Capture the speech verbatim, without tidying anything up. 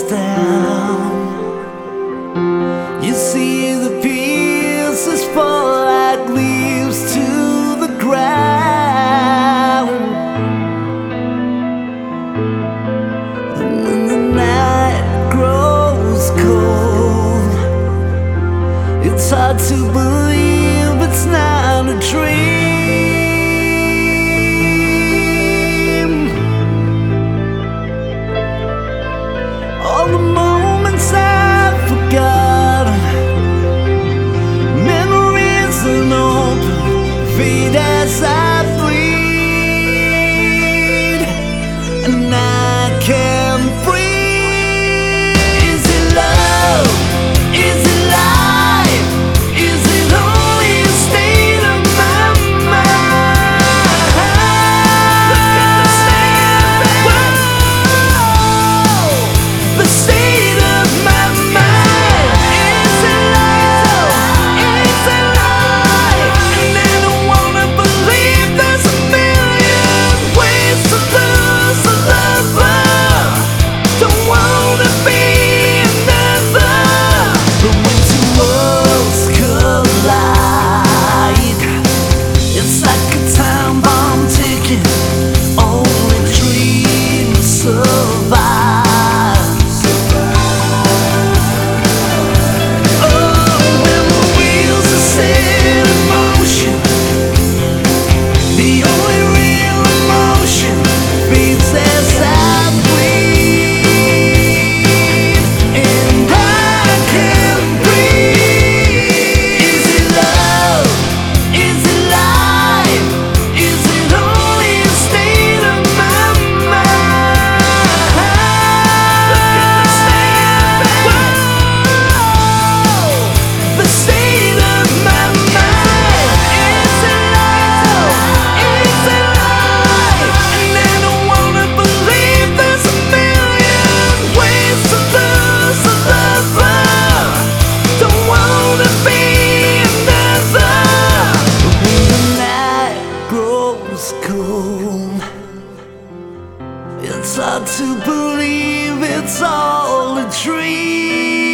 down, you see the pieces fall like leaves to the ground. And when the night grows cold, it's hard to believe it's not a dream. All the moments I've forgotten, memories unopened, fade as I bleed, and I can't breathe. Is it love? Is it life? Is it only a state of my mind? Look at the state of my mind. The state of my mind. Is it love? Is it life? And I don't wanna believe there's a million ways to lose a lover. Don't wanna be another. But when two worlds collide, it's like a time bomb ticking. Only dreams survive. Oh, when the wheels are set in motion, the only real emotion beats as I bleed, and I can't breathe. Is it love? Is it life? Is it only a state of my mind? Look at the state of my mind. The state of my mind. Is it love? Is it life? And I don't wanna believe there's a million ways to lose a lover. Don't wanna be another. But when the night grows cold, it's hard to believe it's all a dream.